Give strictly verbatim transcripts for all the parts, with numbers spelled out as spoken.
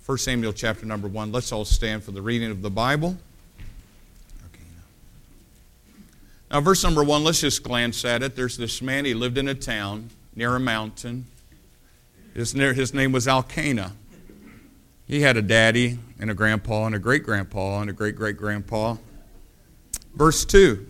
First Samuel chapter number one. Let's all stand for the reading of the Bible. Okay. Now, verse number one, let's just glance at it. There's this man, he lived in a town near a mountain. His, his name was Elkanah. He had a daddy and a grandpa and a great-grandpa and a great-great-grandpa. Verse two.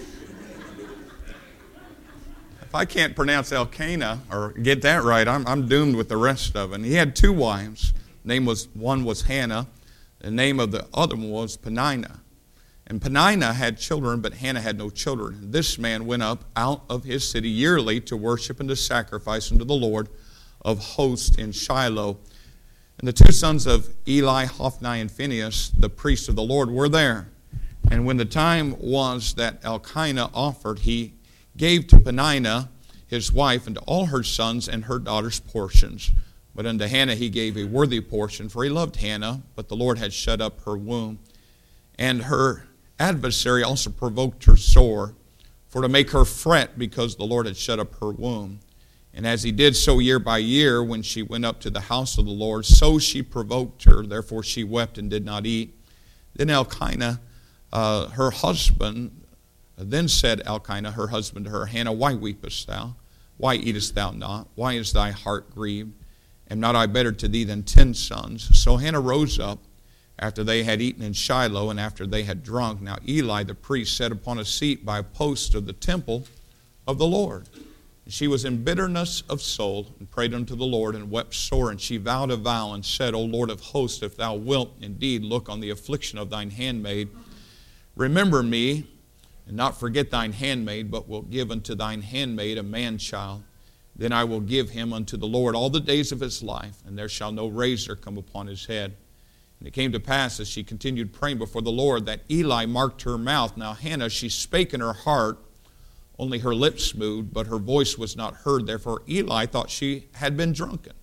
If I can't pronounce Elkanah or get that right, I'm, I'm doomed with the rest of it. And he had two wives. Name was one was Hannah. The name of the other one was Peninnah. And Peninnah had children, but Hannah had no children. And this man went up out of his city yearly to worship and to sacrifice unto the Lord of hosts in Shiloh. And the two sons of Eli, Hophni, and Phinehas, the priests of the Lord, were there. And when the time was that Elkanah offered, he gave to Peninnah his wife and to all her sons and her daughters portions. But unto Hannah he gave a worthy portion, for he loved Hannah, but the Lord had shut up her womb. And her adversary also provoked her sore, for to make her fret, because the Lord had shut up her womb. And as he did so year by year, when she went up to the house of the Lord, so she provoked her. Therefore she wept and did not eat. Then Elkanah, uh, her husband, then said Elkanah, her husband, to her, Hannah, why weepest thou? Why eatest thou not? Why is thy heart grieved? Am not I better to thee than ten sons? So Hannah rose up after they had eaten in Shiloh, and after they had drunk. Now Eli the priest sat upon a seat by a post of the temple of the Lord. And she was in bitterness of soul, and prayed unto the Lord, and wept sore. And she vowed a vow, and said, O Lord of hosts, if thou wilt indeed look on the affliction of thine handmaid, remember me, and not forget thine handmaid, but wilt give unto thine handmaid a man-child. Then I will give him unto the Lord all the days of his life, and there shall no razor come upon his head. And it came to pass, as she continued praying before the Lord, that Eli marked her mouth. Now Hannah, she spake in her heart, only her lips moved, but her voice was not heard. Therefore Eli thought she had been drunken.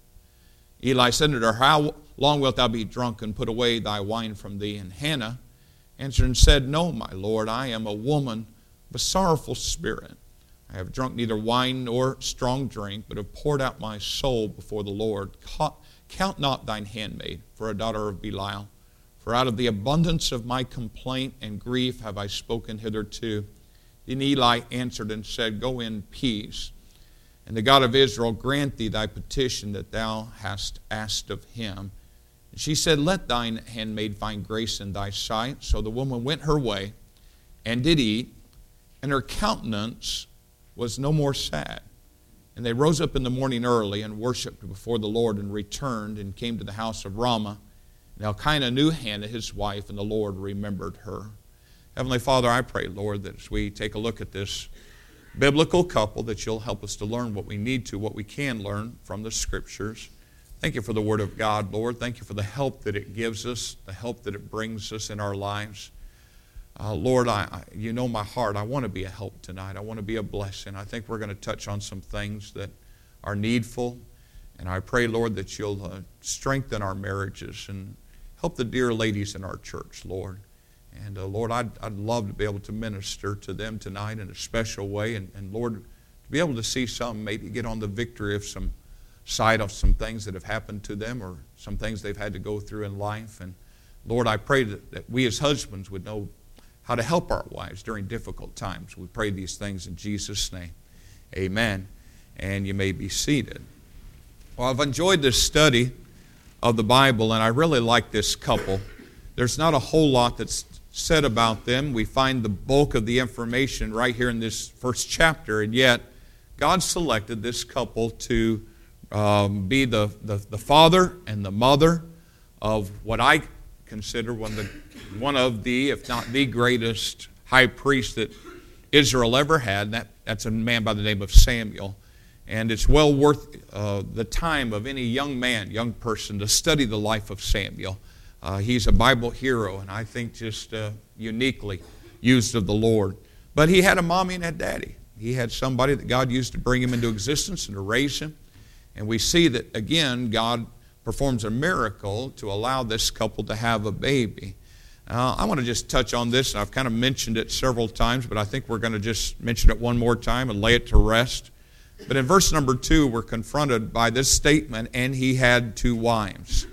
Eli said unto her, How long wilt thou be drunken? Put away thy wine from thee. And Hannah answered and said, No, my Lord, I am a woman of a sorrowful spirit. I have drunk neither wine nor strong drink, but have poured out my soul before the Lord. Count not thine handmaid for a daughter of Belial, for out of the abundance of my complaint and grief have I spoken hitherto. Then Eli answered and said, Go in peace, and the God of Israel grant thee thy petition that thou hast asked of him. And she said, Let thine handmaid find grace in thy sight. So the woman went her way and did eat, and her countenance was no more sad. And they rose up in the morning early and worshipped before the Lord, and returned and came to the house of Ramah. And Elkanah knew Hannah his wife, and the Lord remembered her. Heavenly Father, I pray, Lord, that as we take a look at this biblical couple, that you'll help us to learn what we need to, what we can learn from the Scriptures. Thank you for the Word of God, Lord. Thank you for the help that it gives us, the help that it brings us in our lives. Uh, Lord, I, I, you know my heart. I want to be a help tonight. I want to be a blessing. I think we're going to touch on some things that are needful. And I pray, Lord, that you'll uh, strengthen our marriages and help the dear ladies in our church, Lord. And uh, Lord, I'd, I'd love to be able to minister to them tonight in a special way. And, and Lord, to be able to see some maybe get on the victory of some side of some things that have happened to them or some things they've had to go through in life. And Lord, I pray that, that we as husbands would know how to help our wives during difficult times. We pray these things in Jesus' name. Amen. And you may be seated. Well, I've enjoyed this study of the Bible, and I really like this couple. There's not a whole lot that's said about them. We find the bulk of the information right here in this first chapter, and yet God selected this couple to um, be the, the, the father and the mother of what I consider one of the, one of the, if not the greatest high priest that Israel ever had. That, that's a man by the name of Samuel. And it's well worth uh, the time of any young man, young person, to study the life of Samuel. Uh, he's a Bible hero, and I think just uh, uniquely used of the Lord. But he had a mommy and a daddy. He had somebody that God used to bring him into existence and to raise him. And we see that, again, God performs a miracle to allow this couple to have a baby. Uh, I want to just touch on this, and I've kind of mentioned it several times, but I think we're going to just mention it one more time and lay it to rest. But in verse number two, we're confronted by this statement, and he had two wives.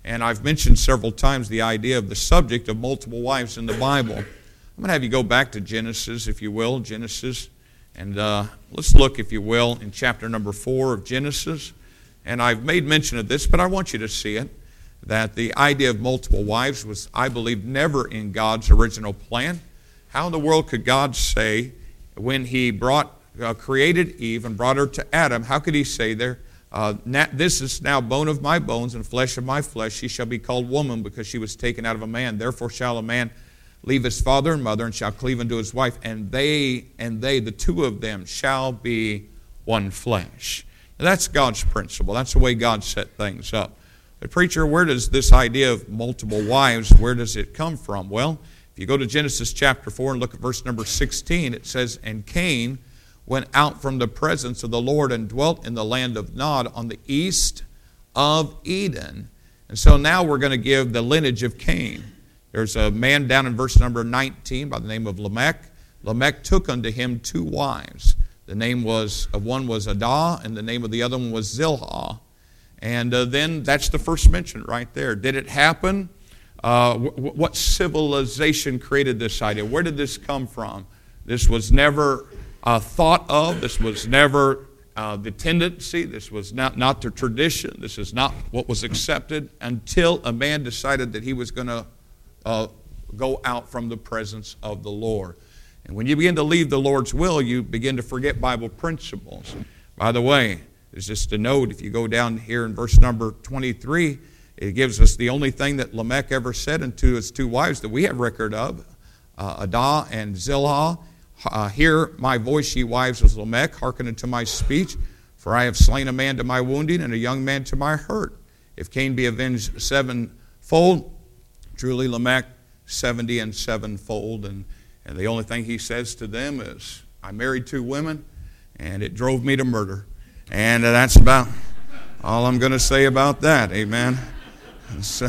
And I've mentioned several times the idea of the subject of multiple wives in the Bible. I'm going to have you go back to Genesis, if you will, Genesis. And uh, let's look, if you will, in chapter number four of Genesis. And I've made mention of this, but I want you to see it, that the idea of multiple wives was, I believe, never in God's original plan. How in the world could God say, when He brought, uh, created Eve and brought her to Adam, how could He say there, Uh, this is now bone of my bones and flesh of my flesh. She shall be called woman because she was taken out of a man. Therefore shall a man leave his father and mother and shall cleave unto his wife. And they, and they, the two of them, shall be one flesh. Now, that's God's principle. That's the way God set things up. But preacher, where does this idea of multiple wives, where does it come from? Well, if you go to Genesis chapter four and look at verse number sixteen, it says, And Cain went out from the presence of the Lord and dwelt in the land of Nod on the east of Eden. And so now we're going to give the lineage of Cain. There's a man down in verse number nineteen by the name of Lamech. Lamech took unto him two wives. The name was of one was Adah, and the name of the other one was Zilhah. And uh, then that's the first mention right there. Did it happen? Uh, w- what civilization created this idea? Where did this come from? This was never Uh, thought of. This was never uh, the tendency. This was not, not the tradition. This is not what was accepted until a man decided that he was going to uh, go out from the presence of the Lord. And when you begin to leave the Lord's will, you begin to forget Bible principles. By the way, it's just a note, if you go down here in verse number twenty-three, it gives us the only thing that Lamech ever said unto his two wives that we have record of, uh, Adah and Zilhah. Uh, hear my voice, ye wives of Lamech, hearken unto my speech, for I have slain a man to my wounding and a young man to my hurt. If Cain be avenged sevenfold, truly Lamech seventy and sevenfold. And, and the only thing he says to them is, I married two women, and it drove me to murder. And uh, that's about all I'm going to say about that, amen. And so,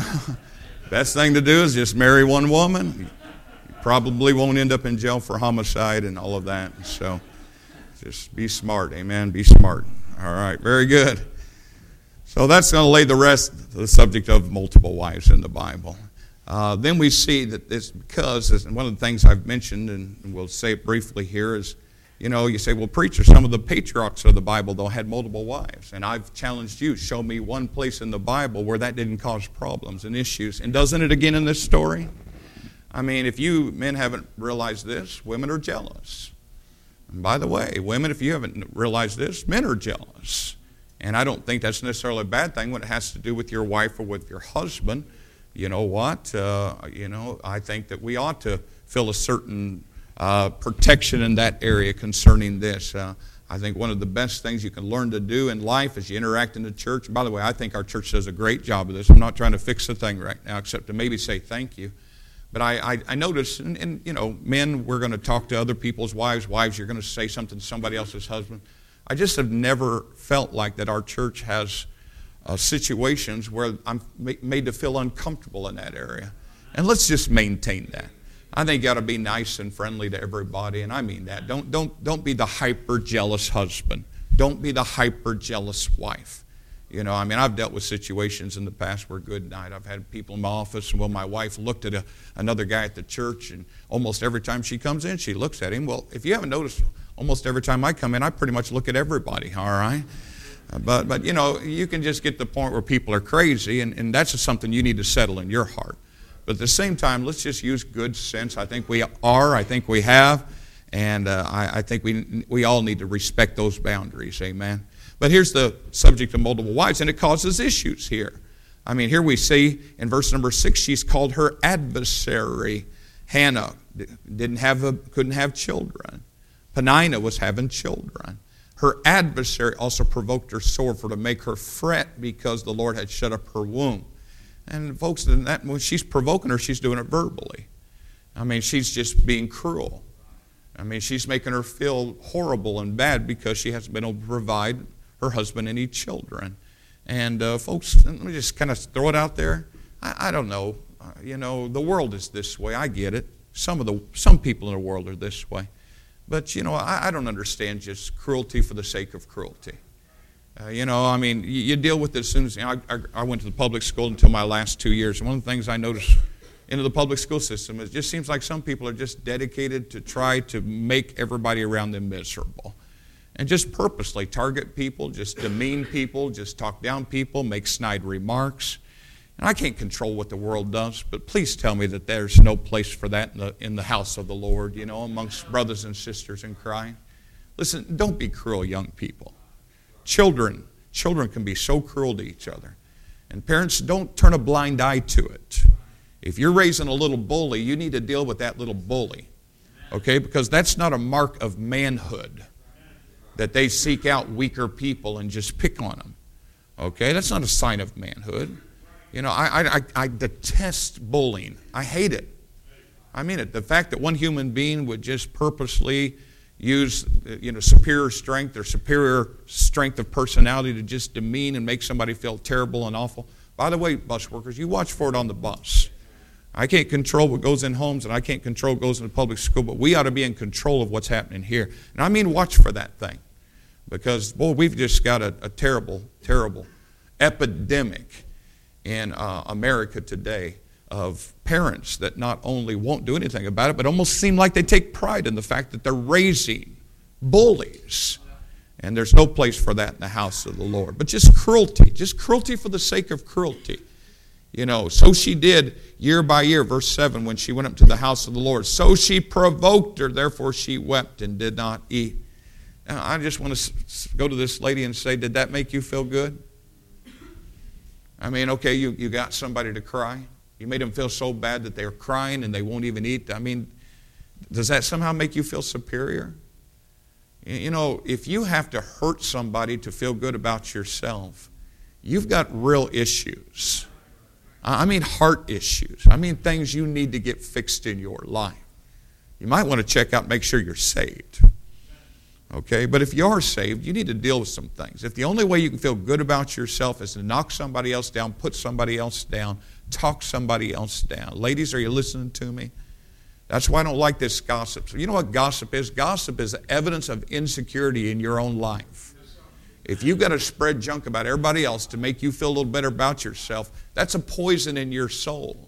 best thing to do is just marry one woman. Probably won't end up in jail for homicide and all of that. So just be smart, amen, be smart. All right, very good. So that's going to lay the rest of the subject of multiple wives in the Bible. Uh, then we see that this, because, and one of the things I've mentioned, and we'll say it briefly here, is, you know, you say, well, preacher, some of the patriarchs of the Bible, though, had multiple wives. And I've challenged you, show me one place in the Bible where that didn't cause problems and issues. And doesn't it again in this story? I mean, if you men haven't realized this, women are jealous. And by the way, women, if you haven't realized this, men are jealous. And I don't think that's necessarily a bad thing when it has to do with your wife or with your husband. You know what? Uh, you know, I think that we ought to feel a certain uh, protection in that area concerning this. Uh, I think one of the best things you can learn to do in life is you interact in the church. And by the way, I think our church does a great job of this. I'm not trying to fix the thing right now except to maybe say thank you. But I, I, I notice, and, and, you know, men, we're going to talk to other people's wives. Wives, you're going to say something to somebody else's husband. I just have never felt like that our church has uh, situations where I'm ma- made to feel uncomfortable in that area. And let's just maintain that. I think you ought to be nice and friendly to everybody, and I mean that. Don't, don't, don't be the hyper-jealous husband. Don't be the hyper-jealous wife. You know, I mean, I've dealt with situations in the past where good night. I've had people in my office, and well, my wife looked at a, another guy at the church, and almost every time she comes in, she looks at him. Well, if you haven't noticed, almost every time I come in, I pretty much look at everybody, all right? Uh, but, but, you know, you can just get to the point where people are crazy, and, and that's just something you need to settle in your heart. But at the same time, let's just use good sense. I think we are. I think we have. And uh, I, I think we, we all need to respect those boundaries, amen? But here's the subject of multiple wives, and it causes issues here. I mean, here we see in verse number six, she's called her adversary. Hannah didn't have a, couldn't have children. Peninnah was having children. Her adversary also provoked her sore for to make her fret because the Lord had shut up her womb. And folks, that, when she's provoking her, she's doing it verbally. I mean, she's just being cruel. I mean, she's making her feel horrible and bad because she hasn't been able to provide her husband any children. And uh, folks, let me just kind of throw it out there. I, I don't know. Uh, you know, the world is this way. I get it. Some of the some people in the world are this way. But, you know, I, I don't understand just cruelty for the sake of cruelty. Uh, you know, I mean, you, you deal with it as soon as, you know, I, I, I went to the public school until my last two years. And one of the things I noticed into the public school system, it just seems like some people are just dedicated to try to make everybody around them miserable. And just purposely target people, just demean people, just talk down people, make snide remarks. And I can't control what the world does, but please tell me that there's no place for that in the, in the house of the Lord, you know, amongst brothers and sisters in Christ. Listen, don't be cruel, young people. Children, children can be so cruel to each other. And parents, don't turn a blind eye to it. If you're raising a little bully, you need to deal with that little bully, okay? Because that's not a mark of manhood, that they seek out weaker people and just pick on them, okay? That's not a sign of manhood. You know, I, I, I detest bullying. I hate it. I mean it. The fact that one human being would just purposely use, you know, superior strength or superior strength of personality to just demean and make somebody feel terrible and awful. By the way, bus workers, you watch for it on the bus. I can't control what goes in homes, and I can't control what goes in the public school, but we ought to be in control of what's happening here. And I mean watch for that thing. Because, boy, we've just got a, a terrible, terrible epidemic in uh, America today of parents that not only won't do anything about it, but almost seem like they take pride in the fact that they're raising bullies. And there's no place for that in the house of the Lord. But just cruelty, just cruelty for the sake of cruelty. You know, so she did year by year, verse seven, when she went up to the house of the Lord. So she provoked her, therefore she wept and did not eat. Now, I just want to go to this lady and say, did that make you feel good? I mean, okay, you, you got somebody to cry. You made them feel so bad that they're crying and they won't even eat. I mean, does that somehow make you feel superior? You know, if you have to hurt somebody to feel good about yourself, you've got real issues. I mean heart issues. I mean things you need to get fixed in your life. You might want to check out and make sure you're saved. Okay, but if you are saved, you need to deal with some things. If the only way you can feel good about yourself is to knock somebody else down, put somebody else down, talk somebody else down. Ladies, are you listening to me? That's why I don't like this gossip. So you know what gossip is? Gossip is evidence of insecurity in your own life. If you've got to spread junk about everybody else to make you feel a little better about yourself, that's a poison in your soul.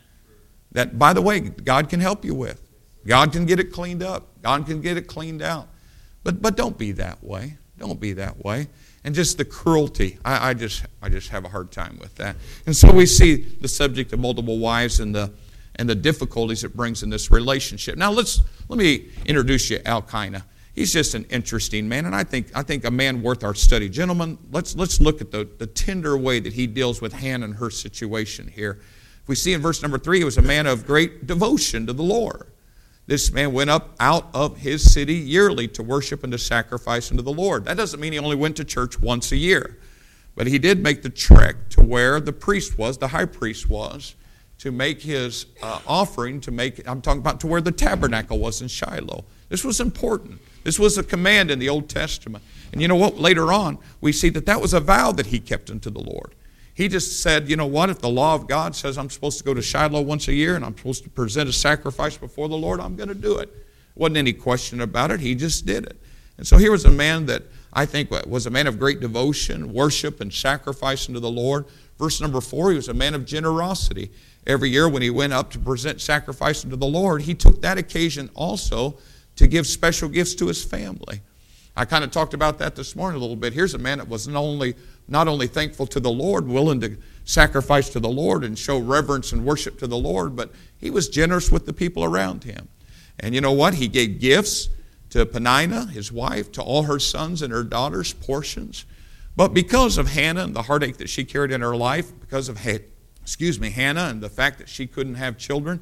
That, by the way, God can help you with. God can get it cleaned up. God can get it cleaned out. But but don't be that way. Don't be that way. And just the cruelty, I, I just I just have a hard time with that. And so we see the subject of multiple wives and the and the difficulties it brings in this relationship. Now let's let me introduce you to Elkanah. He's just an interesting man, and I think I think a man worth our study. Gentlemen, let's let's look at the, the tender way that he deals with Hannah and her situation here. If we see in verse number three, he was a man of great devotion to the Lord. This man went up out of his city yearly to worship and to sacrifice unto the Lord. That doesn't mean he only went to church once a year, but he did make the trek to where the priest was, the high priest was, to make his uh, offering, to make, I'm talking about to where the tabernacle was in Shiloh. This was important. This was a command in the Old Testament. And you know what? Later on, we see that that was a vow that he kept unto the Lord. He just said, you know what? If the law of God says I'm supposed to go to Shiloh once a year and I'm supposed to present a sacrifice before the Lord, I'm going to do it. Wasn't any question about it. He just did it. And so here was a man that I think was a man of great devotion, worship, and sacrifice unto the Lord. Verse number four, he was a man of generosity. Every year when he went up to present sacrifice unto the Lord, he took that occasion also to give special gifts to his family. I kind of talked about that this morning a little bit. Here's a man that was not only, not only thankful to the Lord, willing to sacrifice to the Lord and show reverence and worship to the Lord, but he was generous with the people around him. And you know what? He gave gifts to Peninnah, his wife, to all her sons and her daughters, portions. But because of Hannah and the heartache that she carried in her life, because of, excuse me, Hannah and the fact that she couldn't have children,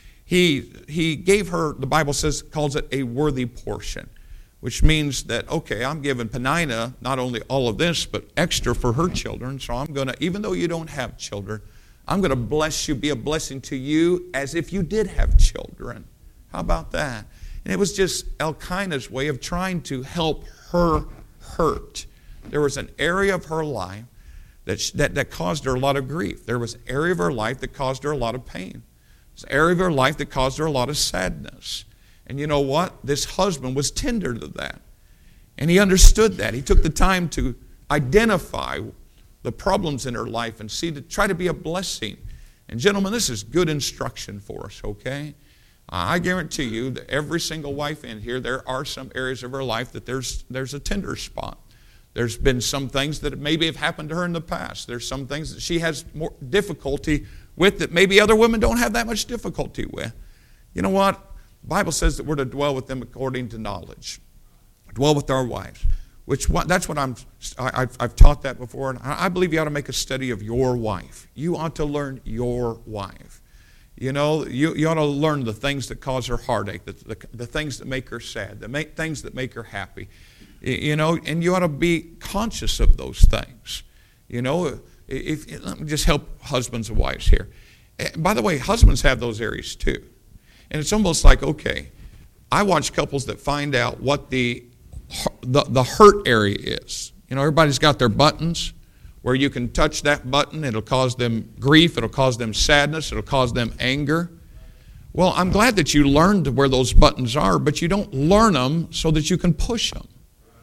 he, he gave her, the Bible says, calls it a worthy portion, which means that, okay, I'm giving Peninnah not only all of this, but extra for her children. So I'm going to, even though you don't have children, I'm going to bless you, be a blessing to you as if you did have children. How about that? And it was just Elkanah's way of trying to help her hurt. There was an area of her life that, that, that caused her a lot of grief. There was an area of her life that caused her a lot of pain. There was an area of her life that caused her a lot of sadness. And you know what? This husband was tender to that. And he understood that. He took the time to identify the problems in her life and see to try to be a blessing. And gentlemen, this is good instruction for us, okay? I guarantee you that every single wife in here, there are some areas of her life that there's there's a tender spot. There's been some things that maybe have happened to her in the past. There's some things that she has more difficulty with that maybe other women don't have that much difficulty with. You know what? The Bible says that we're to dwell with them according to knowledge. Dwell with our wives. Which that's what I'm. I, I've, I've taught that before, and I believe you ought to make a study of your wife. You ought to learn your wife. You know, you, you ought to learn the things that cause her heartache, the, the, the things that make her sad, the make, things that make her happy. You know, and you ought to be conscious of those things. You know, if, if let me just help husbands and wives here. By the way, husbands have those areas too, and it's almost like, okay, I watch couples that find out what the The, the hurt area is. You know, everybody's got their buttons where you can touch that button. It'll cause them grief. It'll cause them sadness. It'll cause them anger. Well, I'm glad that you learned where those buttons are, but you don't learn them so that you can push them.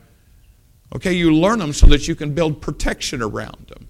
Okay, you learn them so that you can build protection around them.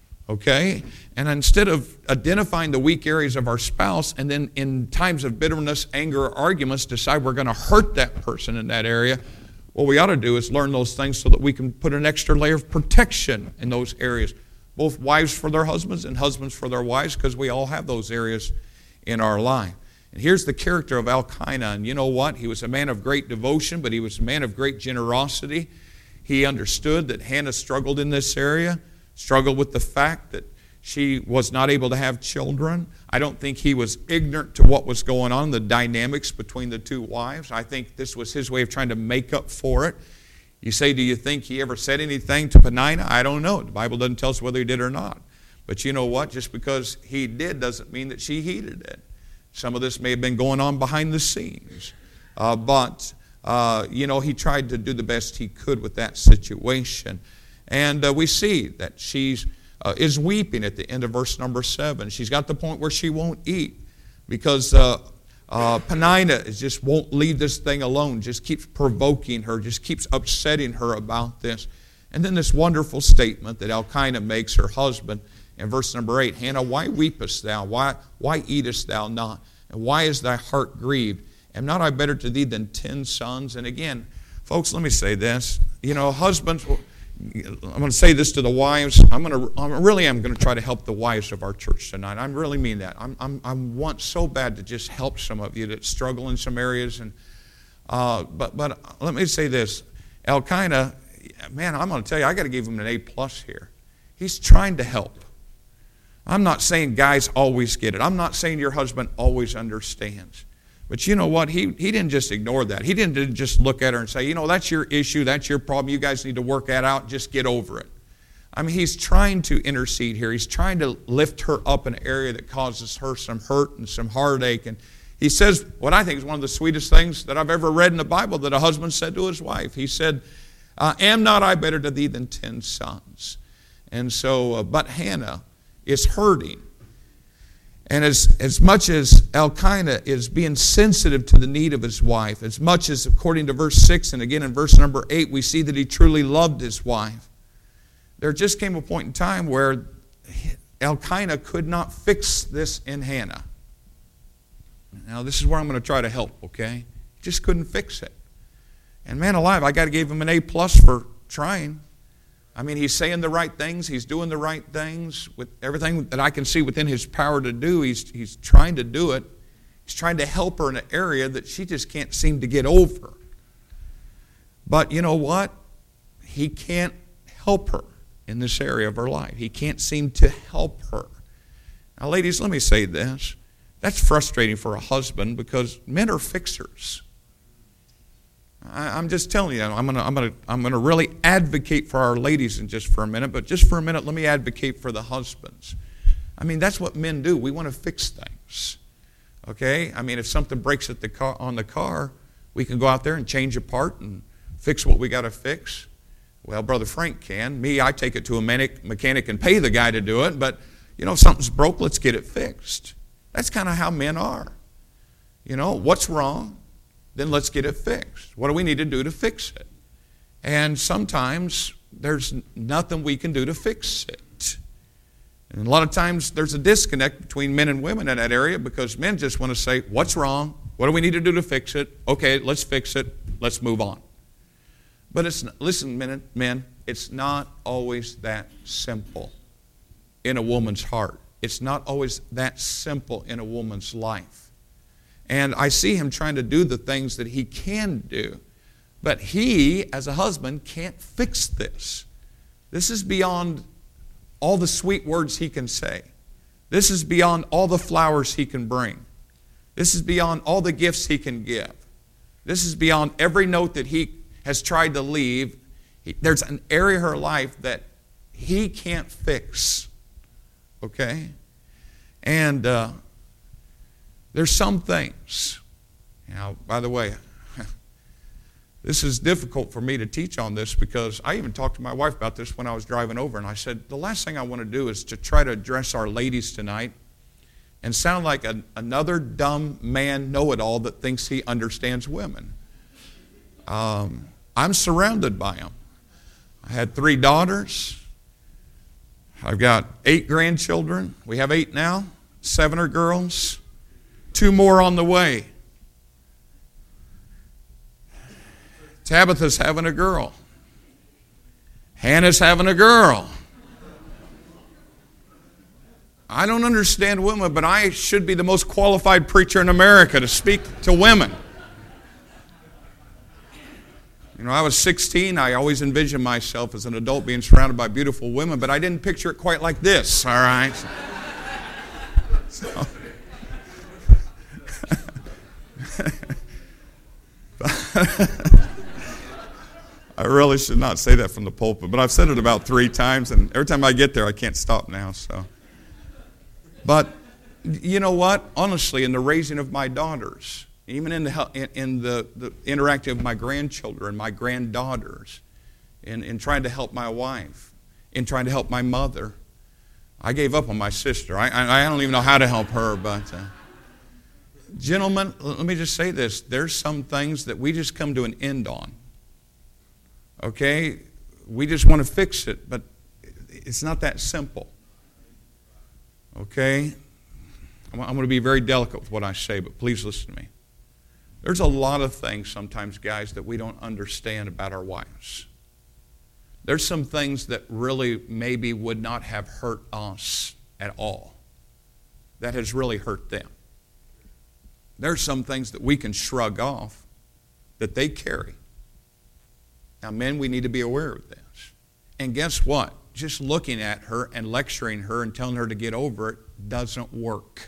Okay? And instead of identifying the weak areas of our spouse and then in times of bitterness, anger, or arguments decide we're going to hurt that person in that area, what we ought to do is learn those things so that we can put an extra layer of protection in those areas. Both wives for their husbands and husbands for their wives, because we all have those areas in our life. And here's the character of Elkanah. And you know what? He was a man of great devotion, but he was a man of great generosity. He understood that Hannah struggled in this area, struggled with the fact that she was not able to have children. I don't think he was ignorant to what was going on, the dynamics between the two wives. I think this was his way of trying to make up for it. You say, do you think he ever said anything to Peninnah? I don't know. The Bible doesn't tell us whether he did or not. But you know what? Just because he did doesn't mean that she heeded it. Some of this may have been going on behind the scenes. Uh, but, uh, you know, he tried to do the best he could with that situation. And uh, we see that she's Uh, is weeping at the end of verse number seven. She's got the point where she won't eat because uh, uh, Peninnah just won't leave this thing alone, just keeps provoking her, just keeps upsetting her about this. And then this wonderful statement that Elkanah makes her husband in verse number eight, Hannah, why weepest thou? Why, why eatest thou not? And why is thy heart grieved? Am not I better to thee than ten sons? And again, folks, let me say this. You know, husbands... I'm going to say this to the wives. I'm going to, I really am going to try to help the wives of our church tonight. I really mean that. I'm, I'm, I want so bad to just help some of you that struggle in some areas. And uh, but, but let me say this. Elkanah, man, I'm going to tell you, I got to give him an A plus here. He's trying to help. I'm not saying guys always get it. I'm not saying your husband always understands. But you know what? He, he didn't just ignore that. He didn't just look at her and say, you know, that's your issue, that's your problem, you guys need to work that out, just get over it. I mean, he's trying to intercede here. He's trying to lift her up in an area that causes her some hurt and some heartache. And he says what I think is one of the sweetest things that I've ever read in the Bible that a husband said to his wife. He said, uh, am not I better to thee than ten sons? And so, uh, but Hannah is hurting. And as, as much as Elkanah is being sensitive to the need of his wife, as much as according to verse six and again in verse number eight, we see that he truly loved his wife, there just came a point in time where Elkanah could not fix this in Hannah. Now this is where I'm going to try to help, okay? He just couldn't fix it. And man alive, I got to give him an A plus for trying. I mean, he's saying the right things. He's doing the right things with everything that I can see within his power to do. He's, he's trying to do it. He's trying to help her in an area that she just can't seem to get over. But you know what? He can't help her in this area of her life. He can't seem to help her. Now, ladies, let me say this. That's frustrating for a husband because men are fixers. I'm just telling you, I'm going to I'm going to I'm going to really advocate for our ladies in just for a minute, but just for a minute, let me advocate for the husbands. I mean, that's what men do. We want to fix things. Okay? I mean, if something breaks at the car, on the car, we can go out there and change a part and fix what we got to fix. Well, Brother Frank can. Me, I take it to a mechanic and pay the guy to do it, but, you know, if something's broke, let's get it fixed. That's kind of how men are. You know, what's wrong? Then let's get it fixed. What do we need to do to fix it? And sometimes there's nothing we can do to fix it. And a lot of times there's a disconnect between men and women in that area because men just want to say, what's wrong? What do we need to do to fix it? Okay, let's fix it. Let's move on. But it's not, listen, men, men, it's not always that simple in a woman's heart. It's not always that simple in a woman's life. And I see him trying to do the things that he can do. But he, as a husband, can't fix this. This is beyond all the sweet words he can say. This is beyond all the flowers he can bring. This is beyond all the gifts he can give. This is beyond every note that he has tried to leave. There's an area of her life that he can't fix. Okay? And uh, there's some things. Now, by the way, this is difficult for me to teach on this because I even talked to my wife about this when I was driving over, and I said, the last thing I want to do is to try to address our ladies tonight and sound like a, another dumb man know-it-all that thinks he understands women. Um, I'm surrounded by them. I had three daughters. I've got eight grandchildren. We have eight now. Seven are girls. Two more on the way. Tabitha's having a girl. Hannah's having a girl. I don't understand women, but I should be the most qualified preacher in America to speak to women. You know, I was sixteen. I always envisioned myself as an adult being surrounded by beautiful women, but I didn't picture it quite like this, all right? So, I really should not say that from the pulpit, but I've said it about three times, and every time I get there, I can't stop now. So, but you know what? Honestly, in the raising of my daughters, even in the in, in the, the interacting with my grandchildren, my granddaughters, in, in trying to help my wife, in trying to help my mother, I gave up on my sister. I, I, I don't even know how to help her, but uh, gentlemen, let me just say this. There's some things that we just come to an end on. Okay? We just want to fix it, but it's not that simple. Okay? I'm, I'm going to be very delicate with what I say, but please listen to me. There's a lot of things sometimes, guys, that we don't understand about our wives. There's some things that really maybe would not have hurt us at all that has really hurt them. There's some things that we can shrug off that they carry. Now, men, we need to be aware of this. And guess what? Just looking at her and lecturing her and telling her to get over it doesn't work.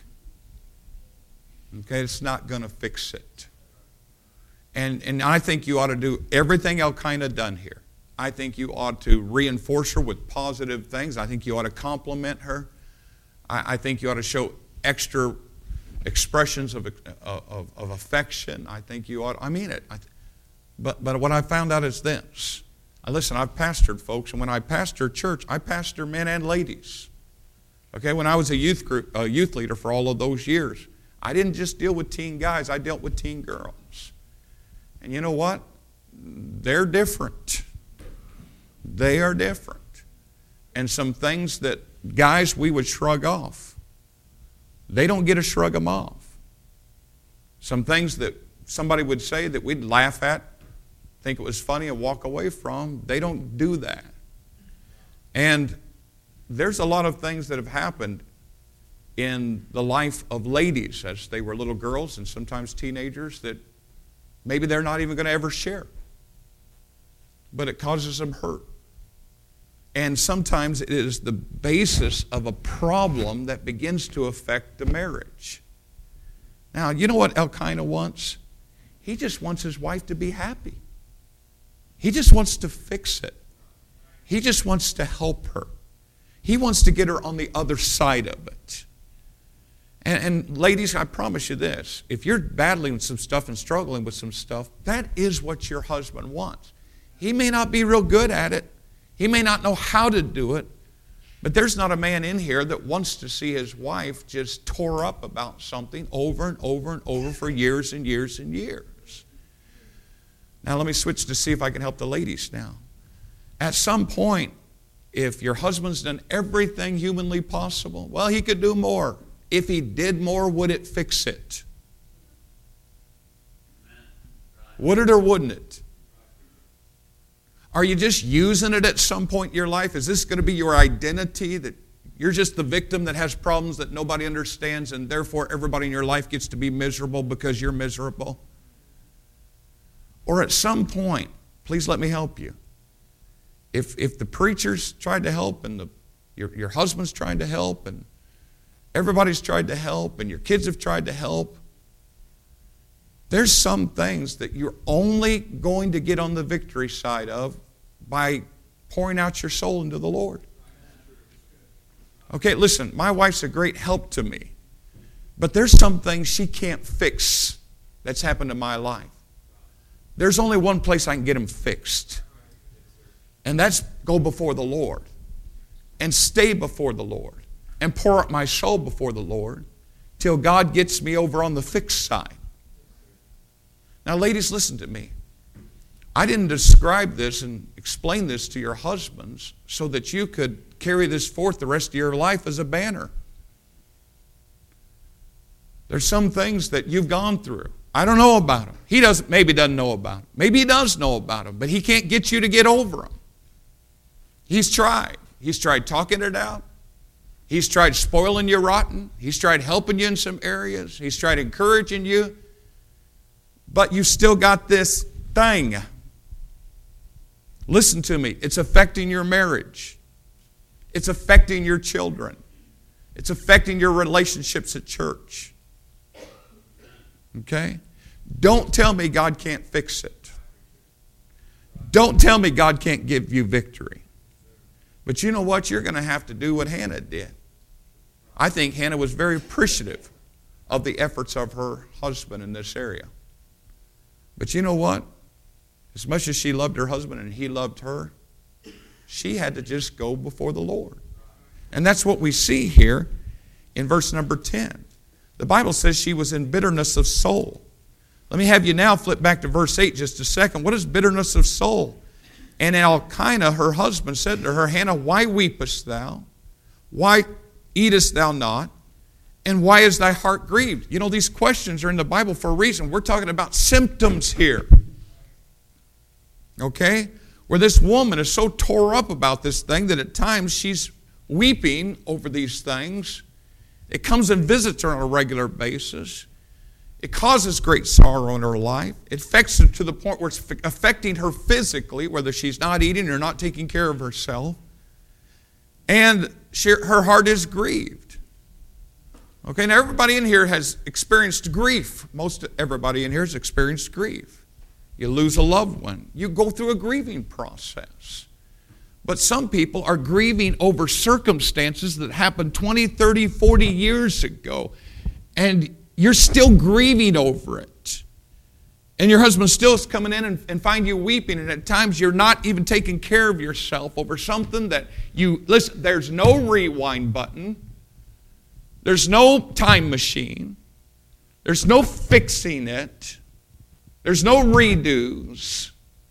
Okay? It's not going to fix it. And, and I think you ought to do everything Elkanah done here. I think you ought to reinforce her with positive things. I think you ought to compliment her. I, I think you ought to show extra expressions of, of, of affection. I think you ought, I mean it. I, but, but what I found out is this. I, listen, I've pastored folks, and when I pastor church, I pastor men and ladies. Okay, when I was a youth group, a youth leader for all of those years, I didn't just deal with teen guys, I dealt with teen girls. And you know what? They're different. They are different. And some things that guys we would shrug off, they don't get to shrug them off. Some things that somebody would say that we'd laugh at, think it was funny and walk away from, they don't do that. And there's a lot of things that have happened in the life of ladies as they were little girls and sometimes teenagers that maybe they're not even going to ever share. But it causes them hurt. And sometimes it is the basis of a problem that begins to affect the marriage. Now, you know what Elkanah wants? He just wants his wife to be happy. He just wants to fix it. He just wants to help her. He wants to get her on the other side of it. And, and ladies, I promise you this. If you're battling with some stuff and struggling with some stuff, that is what your husband wants. He may not be real good at it. He may not know how to do it. But there's not a man in here that wants to see his wife just tore up about something over and over and over for years and years and years. Now let me switch to see if I can help the ladies now. At some point, if your husband's done everything humanly possible, well, he could do more. If he did more, would it fix it? Would it or wouldn't it? Are you just using it at some point in your life? Is this going to be your identity, that you're just the victim that has problems that nobody understands, and therefore everybody in your life gets to be miserable because you're miserable? Or at some point, please let me help you. If, if the preacher's tried to help, and the, your, your husband's trying to help, and everybody's tried to help, and your kids have tried to help, there's some things that you're only going to get on the victory side of by pouring out your soul into the Lord. Okay, listen, my wife's a great help to me, but there's some things she can't fix that's happened in my life. There's only one place I can get them fixed, and that's go before the Lord and stay before the Lord and pour out my soul before the Lord till God gets me over on the fixed side. Now, ladies, listen to me. I didn't describe this and explain this to your husbands so that you could carry this forth the rest of your life as a banner. There's some things that you've gone through. I don't know about them. He doesn't, maybe doesn't know about them. Maybe he does know about them, but he can't get you to get over them. He's tried. He's tried talking it out. He's tried spoiling you rotten. He's tried helping you in some areas. He's tried encouraging you. But you still got this thing. Listen to me. It's affecting your marriage. It's affecting your children. It's affecting your relationships at church. Okay? Don't tell me God can't fix it. Don't tell me God can't give you victory. But you know what? You're going to have to do what Hannah did. I think Hannah was very appreciative of the efforts of her husband in this area. But you know what? As much as she loved her husband and he loved her, she had to just go before the Lord. And that's what we see here in verse number ten. The Bible says she was in bitterness of soul. Let me have you now flip back to verse eight just a second. What is bitterness of soul? And Elkanah, her husband, said to her, Hannah, why weepest thou? Why eatest thou not? And why is thy heart grieved? You know, these questions are in the Bible for a reason. We're talking about symptoms here. Okay? Where this woman is so tore up about this thing that at times she's weeping over these things. It comes and visits her on a regular basis. It causes great sorrow in her life. It affects her to the point where it's affecting her physically, whether she's not eating or not taking care of herself. And she, her heart is grieved. Okay, now everybody in here has experienced grief. Most everybody in here has experienced grief. You lose a loved one. You go through a grieving process. But some people are grieving over circumstances that happened twenty, thirty, forty years ago. And you're still grieving over it. And your husband still is coming in and, and find you weeping. And at times you're not even taking care of yourself over something that you, listen, there's no rewind button. There's no time machine. There's no fixing it. There's no redos.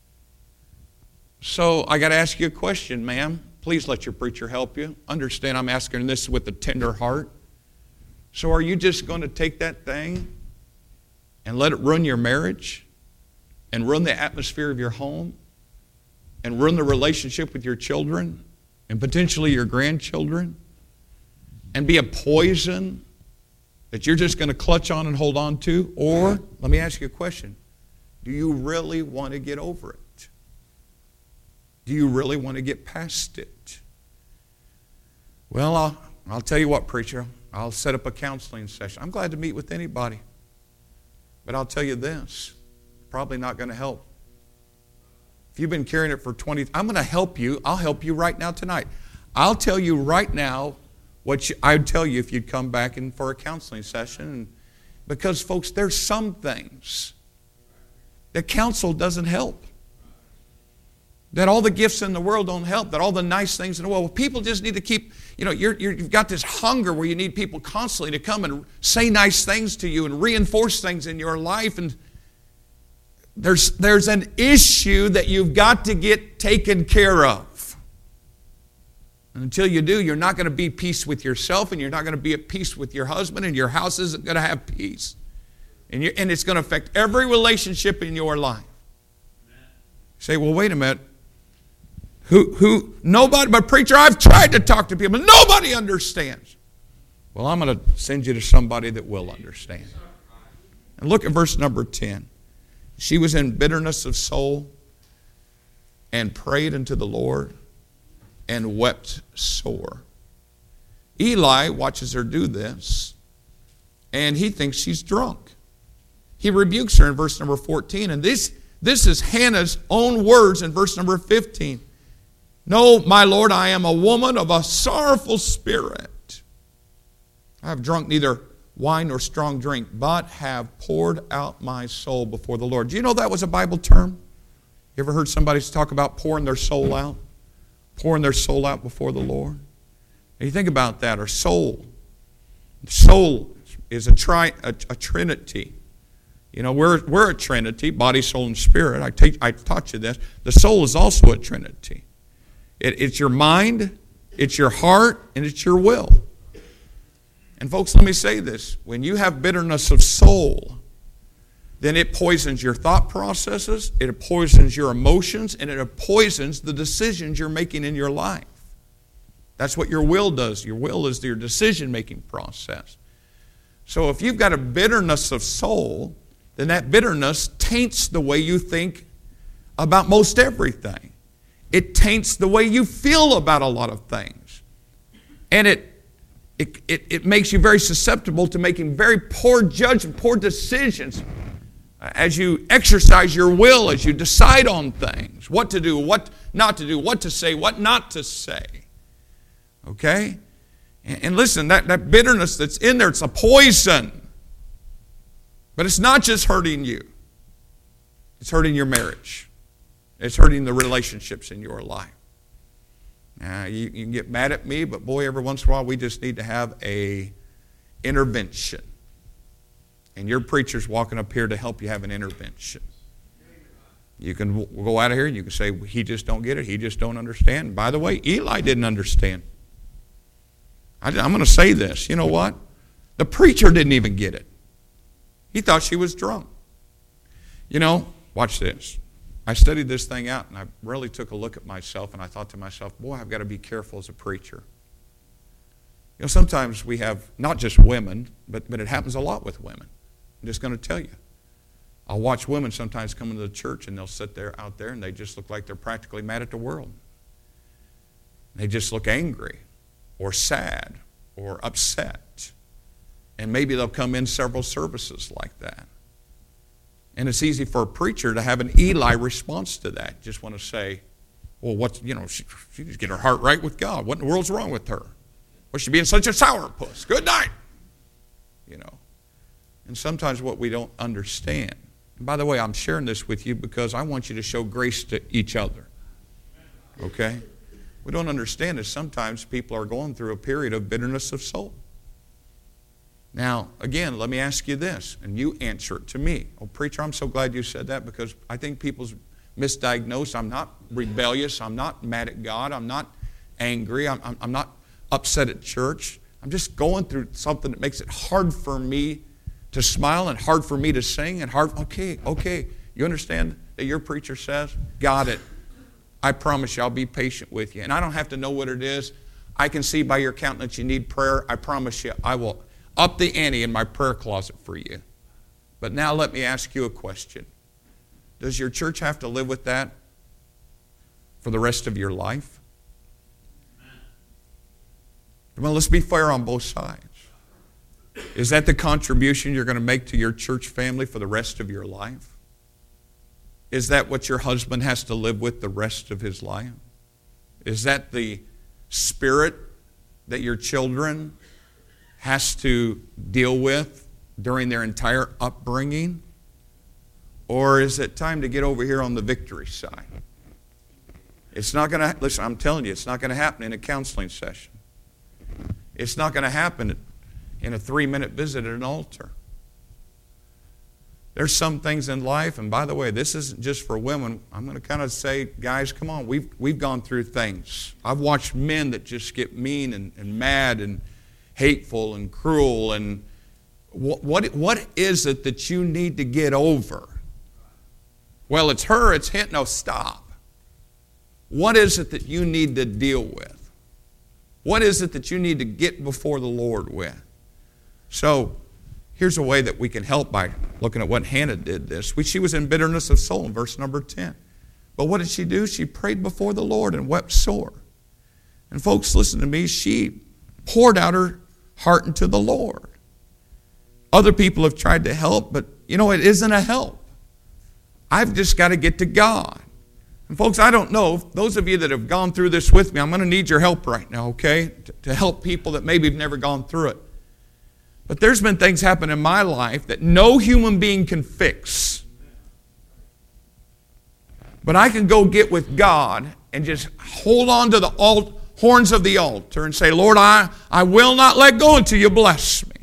So I got to ask you a question, ma'am. Please let your preacher help you. Understand I'm asking this with a tender heart. So are you just going to take that thing and let it ruin your marriage and ruin the atmosphere of your home and ruin the relationship with your children and potentially your grandchildren and be a poison that you're just going to clutch on and hold on to? Or, let me ask you a question. Do you really want to get over it? Do you really want to get past it? Well, I'll, I'll tell you what, preacher. I'll set up a counseling session. I'm glad to meet with anybody. But I'll tell you this, probably not going to help. If you've been carrying it for twenty, I'm going to help you. I'll help you right now tonight. I'll tell you right now what you, I'd tell you if you'd come back in for a counseling session. Because, folks, there's some things that counsel doesn't help. That all the gifts in the world don't help. That all the nice things in the world. Well, people just need to keep, you know, you're, you're, you've got this hunger where you need people constantly to come and say nice things to you and reinforce things in your life. And there's, there's an issue that you've got to get taken care of. And until you do, you're not going to be at peace with yourself, and you're not going to be at peace with your husband, and your house isn't going to have peace. And, you, and it's going to affect every relationship in your life. You say, well, wait a minute. Who, who, nobody, but preacher, I've tried to talk to people. Nobody understands. Well, I'm going to send you to somebody that will understand. And look at verse number ten. She was in bitterness of soul and prayed unto the Lord and wept sore. Eli watches her do this, and he thinks she's drunk. He rebukes her in verse number fourteen, and this, this is Hannah's own words in verse number fifteen. No, my Lord, I am a woman of a sorrowful spirit. I have drunk neither wine nor strong drink, but have poured out my soul before the Lord. Do you know that was a Bible term? You ever heard somebody talk about pouring their soul out? Pouring their soul out before the Lord? And you think about that, our soul. Soul is a, tri, a, a trinity. You know, we're, we're a trinity, body, soul, and spirit. I, teach, I taught you this. The soul is also a trinity. It, it's your mind, it's your heart, and it's your will. And folks, let me say this. When you have bitterness of soul, then it poisons your thought processes, it poisons your emotions, and it poisons the decisions you're making in your life. That's what your will does. Your will is your decision-making process. So if you've got a bitterness of soul, then that bitterness taints the way you think about most everything. It taints the way you feel about a lot of things. And it, it, it, it makes you very susceptible to making very poor judgment, poor decisions as you exercise your will, as you decide on things, what to do, what not to do, what to say, what not to say. Okay? And, and listen, that, that bitterness that's in there, it's a poison. But it's not just hurting you. It's hurting your marriage. It's hurting the relationships in your life. Now, you, you can get mad at me, but boy, every once in a while we just need to have a intervention. And your preacher's walking up here to help you have an intervention. You can go out of here and you can say, he just don't get it, he just don't understand. By the way, Eli didn't understand. I, I'm going to say this. You know what? The preacher didn't even get it. He thought she was drunk. You know, watch this. I studied this thing out, and I really took a look at myself, and I thought to myself, boy, I've got to be careful as a preacher. You know, sometimes we have not just women, but, but it happens a lot with women. I'm just going to tell you. I'll watch women sometimes come into the church, and they'll sit there out there, and they just look like they're practically mad at the world. They just look angry or sad or upset. And maybe they'll come in several services like that. And it's easy for a preacher to have an Eli response to that. Just want to say, well, what's, you know, she, she needs to get her heart right with God. What in the world's wrong with her? What's she being such a sourpuss? Good night. You know. And sometimes what we don't understand. And by the way, I'm sharing this with you because I want you to show grace to each other. Okay? We don't understand is sometimes people are going through a period of bitterness of soul. Now, again, let me ask you this, and you answer it to me. Oh, preacher, I'm so glad you said that because I think people's misdiagnosed. I'm not rebellious. I'm not mad at God. I'm not angry. I'm, I'm, I'm not upset at church. I'm just going through something that makes it hard for me to smile and hard for me to sing and hard. Okay, okay. You understand that your preacher says, got it. I promise you I'll be patient with you. And I don't have to know what it is. I can see by your countenance you need prayer. I promise you I will up the ante in my prayer closet for you. But now let me ask you a question. Does your church have to live with that for the rest of your life? Well, let's be fair on both sides. Is that the contribution you're going to make to your church family for the rest of your life? Is that what your husband has to live with the rest of his life? Is that the spirit that your children has to deal with during their entire upbringing? Or is it time to get over here on the victory side? It's not going to, listen, I'm telling you, it's not going to happen in a counseling session. It's not going to happen in a three-minute visit at an altar. There's some things in life, and by the way, this isn't just for women. I'm going to kind of say, guys, come on, we've, we've gone through things. I've watched men that just get mean and, and mad and hateful and cruel. And what, what, what is it that you need to get over? Well, it's her, it's him. No, stop. What is it that you need to deal with? What is it that you need to get before the Lord with? So, here's a way that we can help by looking at what Hannah did this. She was in bitterness of soul in verse number ten. But what did she do? She prayed before the Lord and wept sore. And folks, listen to me. She poured out her heart into the Lord. Other people have tried to help, but you know, it isn't a help. I've just got to get to God. And folks, I don't know, those of you that have gone through this with me, I'm going to need your help right now, okay? To, to help people that maybe have never gone through it. But there's been things happen in my life that no human being can fix. But I can go get with God and just hold on to the alt, horns of the altar and say, Lord, I, I will not let go until you bless me.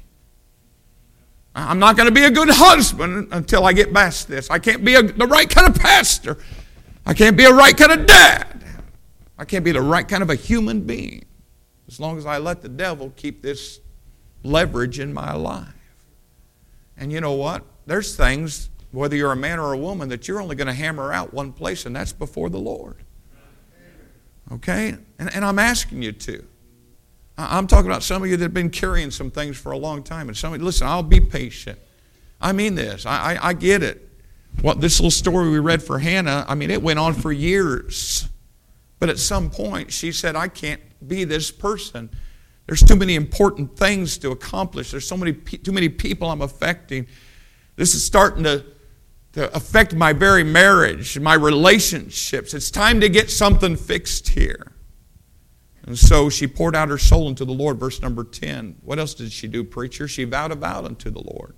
I'm not going to be a good husband until I get past this. I can't be a, the right kind of pastor. I can't be a right kind of dad. I can't be the right kind of a human being as long as I let the devil keep this leverage in my life. And you know what? There's things, whether you're a man or a woman, that you're only going to hammer out one place, and that's before the Lord. Okay? And, and I'm asking you to. I'm talking about some of you that have been carrying some things for a long time. And some of you, listen, I'll be patient. I mean this. I, I, I get it. What this little story we read for Hannah, I mean, it went on for years. But at some point, she said, I can't be this person. There's too many important things to accomplish. There's so many, too many people I'm affecting. This is starting to, to affect my very marriage, my relationships. It's time to get something fixed here. And so she poured out her soul unto the Lord, verse number ten. What else did she do, preacher? She vowed a vow unto the Lord.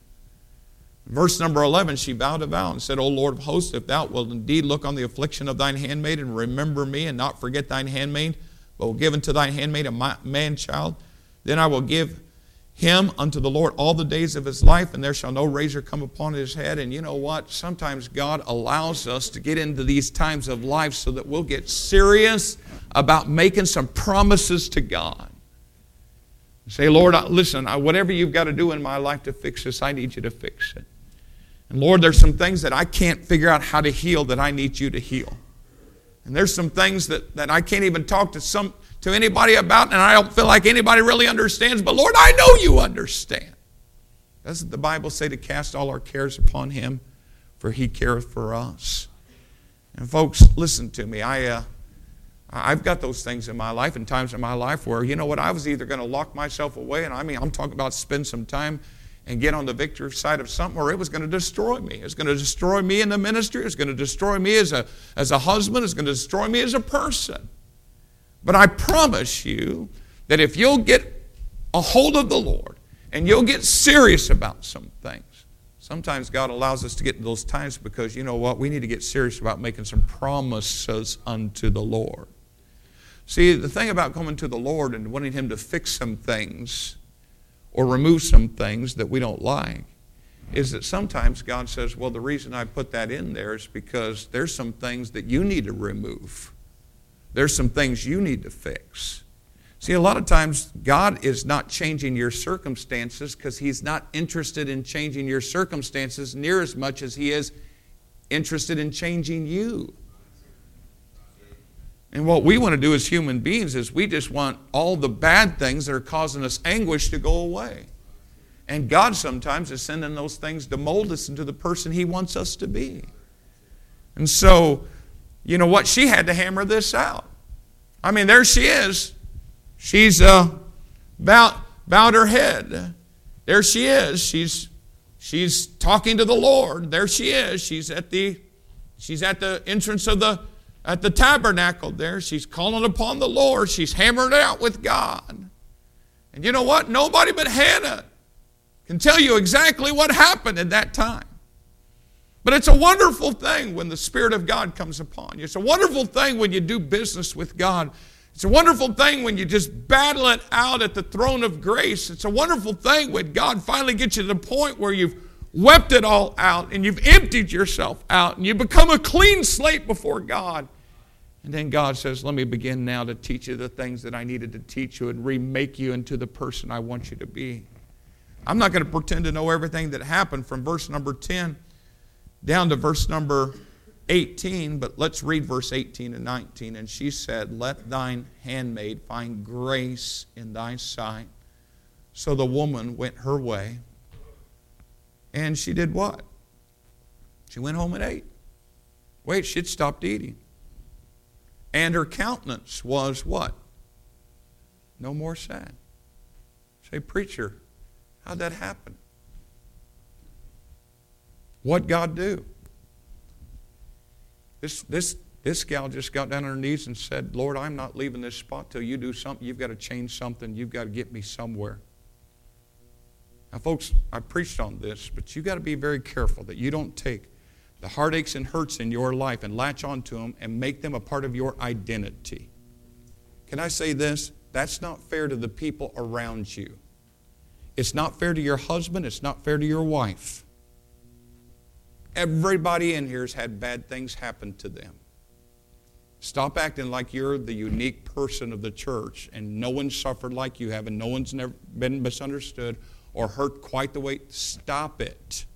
Verse number eleven, she vowed a vow and said, O Lord of hosts, if thou wilt indeed look on the affliction of thine handmaid and remember me and not forget thine handmaid, but will give unto thine handmaid a man-child, then I will give him unto the Lord all the days of his life, and there shall no razor come upon his head. And you know what? Sometimes God allows us to get into these times of life so that we'll get serious about making some promises to God. Say, Lord, listen, whatever you've got to do in my life to fix this, I need you to fix it. And Lord, there's some things that I can't figure out how to heal that I need you to heal. And there's some things that, that I can't even talk to some to anybody about, and I don't feel like anybody really understands. But Lord, I know you understand. Doesn't the Bible say to cast all our cares upon him, for he careth for us? And folks, listen to me. I, uh, I've got those things in my life and times in my life where, you know what, I was either going to lock myself away, and I mean, I'm talking about spend some time and get on the victory side of something, or it was going to destroy me. It's going to destroy me in the ministry. It's going to destroy me as a, as a husband. It's going to destroy me as a person. But I promise you that if you'll get a hold of the Lord and you'll get serious about some things, sometimes God allows us to get in those times because, you know what, we need to get serious about making some promises unto the Lord. See, the thing about coming to the Lord and wanting him to fix some things or remove some things that we don't like is that sometimes God says, well, the reason I put that in there is because there's some things that you need to remove. There's some things you need to fix. See, a lot of times God is not changing your circumstances because he's not interested in changing your circumstances near as much as he is interested in changing you. And what we want to do as human beings is we just want all the bad things that are causing us anguish to go away. And God sometimes is sending those things to mold us into the person he wants us to be. And so, you know what? She had to hammer this out. I mean, there she is. She's uh, bowed, bowed her head. There she is. She's, she's talking to the Lord. There she is. She's at the, she's at the entrance of the At the tabernacle there. She's calling upon the Lord. She's hammering it out with God. And you know what? Nobody but Hannah can tell you exactly what happened at that time. But it's a wonderful thing when the Spirit of God comes upon you. It's a wonderful thing when you do business with God. It's a wonderful thing when you just battle it out at the throne of grace. It's a wonderful thing when God finally gets you to the point where you've wept it all out, and you've emptied yourself out, and you become a clean slate before God. And then God says, let me begin now to teach you the things that I needed to teach you and remake you into the person I want you to be. I'm not going to pretend to know everything that happened from verse number ten down to verse number eighteen, but let's read verse eighteen and nineteen. And she said, let thine handmaid find grace in thy sight. So the woman went her way, and she did what? She went home and ate. Wait, she'd stopped eating. And her countenance was what? No more sad. Say, preacher, how'd that happen? What'd God do? This, this, this gal just got down on her knees and said, Lord, I'm not leaving this spot till you do something. You've got to change something. You've got to get me somewhere. Now, folks, I preached on this, but you've got to be very careful that you don't take the heartaches and hurts in your life and latch onto them and make them a part of your identity. Can I say this? That's not fair to the people around you. It's not fair to your husband. It's not fair to your wife. Everybody in here has had bad things happen to them. Stop acting like you're the unique person of the church and no one suffered like you have and no one's never been misunderstood or hurt quite the way. Stop it.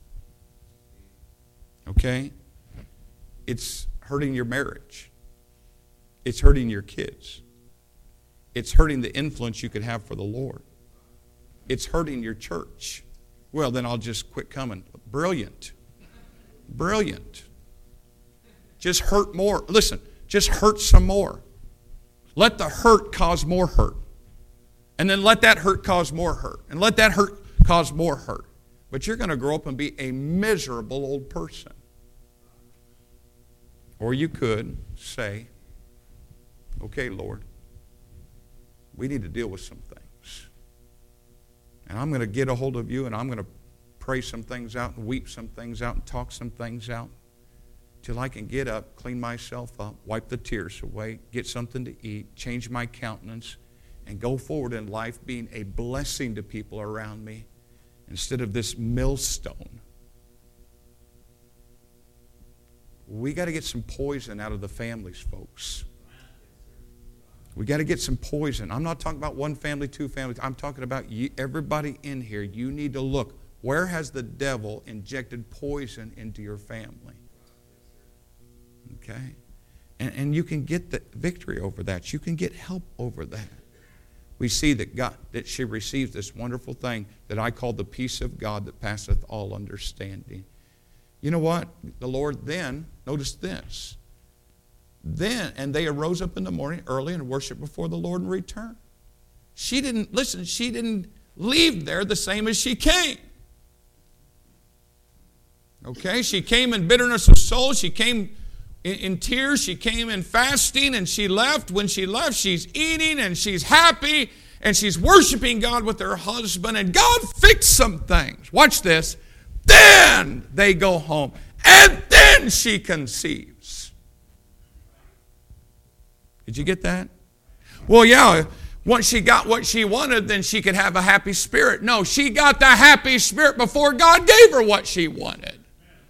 Okay? It's hurting your marriage. It's hurting your kids. It's hurting the influence you could have for the Lord. It's hurting your church. Well, then I'll just quit coming. Brilliant. Brilliant. Just hurt more. Listen, just hurt some more. Let the hurt cause more hurt. And then let that hurt cause more hurt. And let that hurt cause more hurt. But you're going to grow up and be a miserable old person. Or you could say, okay, Lord, we need to deal with some things. And I'm going to get a hold of you and I'm going to pray some things out and weep some things out and talk some things out till I can get up, clean myself up, wipe the tears away, get something to eat, change my countenance, and go forward in life being a blessing to people around me instead of this millstone. We got to get some poison out of the families, folks. We got to get some poison. I'm not talking about one family, two families. I'm talking about you, everybody in here. You need to look. Where has the devil injected poison into your family? Okay? And, and you can get the victory over that. You can get help over that. We see that God, that she receives this wonderful thing that I call the peace of God that passeth all understanding. You know what? The Lord then, notice this. Then, and they arose up in the morning early and worshiped before the Lord and returned. She didn't, listen, she didn't leave there the same as she came. Okay? She came in bitterness of soul. She came in, in tears. She came in fasting, and she left. When she left, she's eating, and she's happy, and she's worshiping God with her husband, and God fixed some things. Watch this. Then they go home, and then she conceives. Did you get that? Well, yeah, once she got what she wanted, then she could have a happy spirit. No, she got the happy spirit before God gave her what she wanted.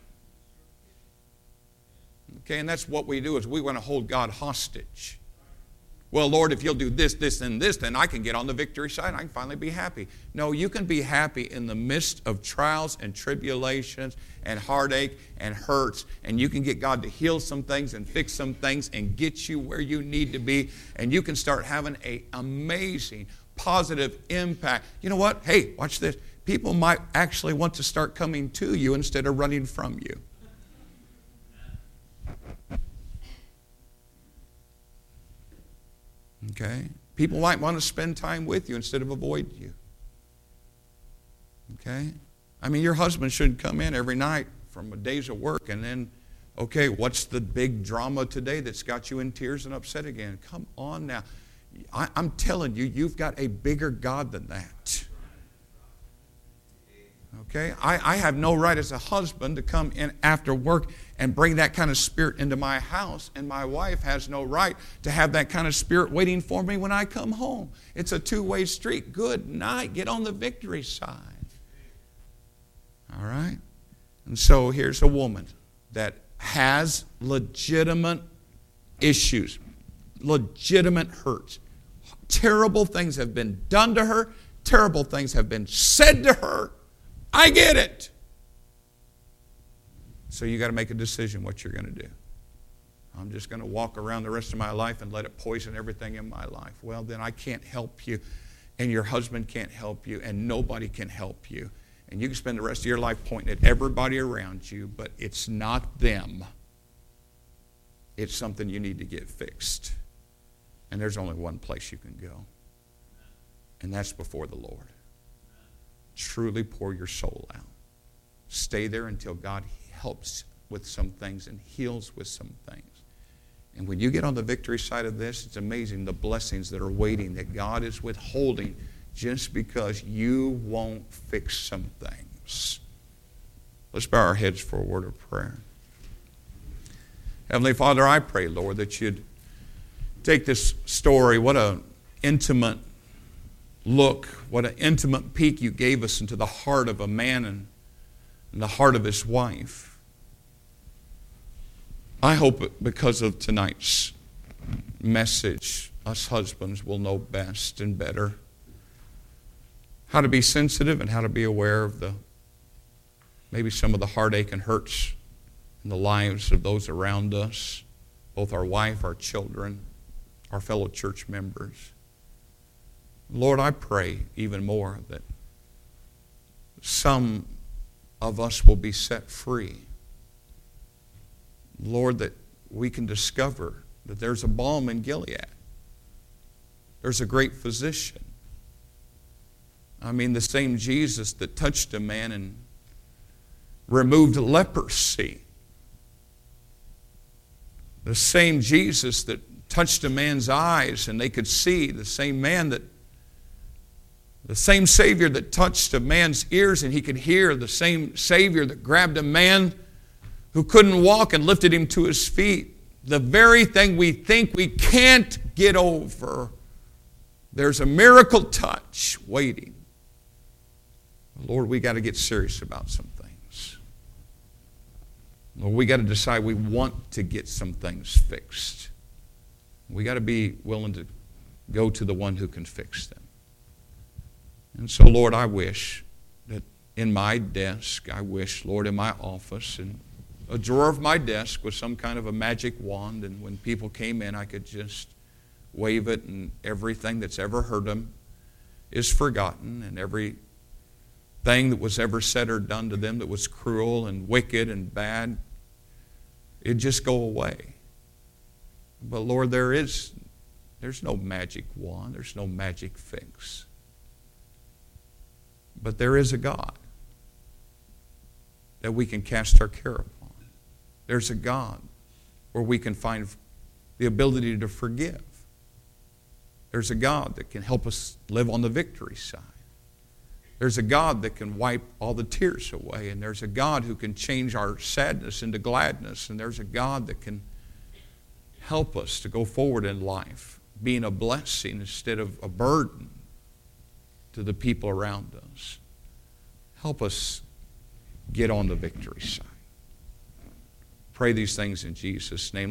Okay, and that's what we do is we want to hold God hostage. Well, Lord, if you'll do this, this, and this, then I can get on the victory side. I can finally be happy. No, you can be happy in the midst of trials and tribulations and heartache and hurts. And you can get God to heal some things and fix some things and get you where you need to be. And you can start having an amazing, positive impact. You know what? Hey, watch this. People might actually want to start coming to you instead of running from you. Okay? People might want to spend time with you instead of avoid you. Okay? I mean, your husband shouldn't come in every night from a days of work and then, okay, what's the big drama today that's got you in tears and upset again? Come on now. I, I'm telling you, you've got a bigger God than that. Okay? I, I have no right as a husband to come in after work and bring that kind of spirit into my house, and my wife has no right to have that kind of spirit waiting for me when I come home. It's a two-way street. Good night. Get on the victory side. All right? And so here's a woman that has legitimate issues, legitimate hurts. Terrible things have been done to her. Terrible things have been said to her. I get it. So you got to make a decision what you're going to do. I'm just going to walk around the rest of my life and let it poison everything in my life. Well, then I can't help you, and your husband can't help you, and nobody can help you. And you can spend the rest of your life pointing at everybody around you, but it's not them. It's something you need to get fixed. And there's only one place you can go, and that's before the Lord. Truly pour your soul out. Stay there until God helps with some things and heals with some things. And when you get on the victory side of this, it's amazing the blessings that are waiting, that God is withholding just because you won't fix some things. Let's bow our heads for a word of prayer. Heavenly Father, I pray, Lord, that you'd take this story, what an intimate look, what an intimate peek you gave us into the heart of a man and, and the heart of his wife. I hope because of tonight's message, us husbands will know best and better how to be sensitive and how to be aware of the maybe some of the heartache and hurts in the lives of those around us, both our wife, our children, our fellow church members. Lord, I pray even more that some of us will be set free. Lord, that we can discover that there's a balm in Gilead. There's a great physician. I mean, the same Jesus that touched a man and removed leprosy. The same Jesus that touched a man's eyes and they could see. The same man that, the same Savior that touched a man's ears and he could hear. The same Savior that grabbed a man who couldn't walk and lifted him to his feet. The very thing we think we can't get over, there's a miracle touch waiting. Lord, we got to get serious about some things. Lord, we got to decide we want to get some things fixed. We got to be willing to go to the one who can fix them. And so, Lord, I wish that in my desk, I wish, Lord, in my office, and a drawer of my desk was some kind of a magic wand, and when people came in, I could just wave it, and everything that's ever hurt them is forgotten, and everything that was ever said or done to them that was cruel and wicked and bad, it'd just go away. But Lord, there is, there's no magic wand, there's no magic fix. But there is a God that we can cast our care upon. There's a God where we can find the ability to forgive. There's a God that can help us live on the victory side. There's a God that can wipe all the tears away, and there's a God who can change our sadness into gladness, and there's a God that can help us to go forward in life, being a blessing instead of a burden to the people around us. Help us get on the victory side. Pray these things in Jesus' name.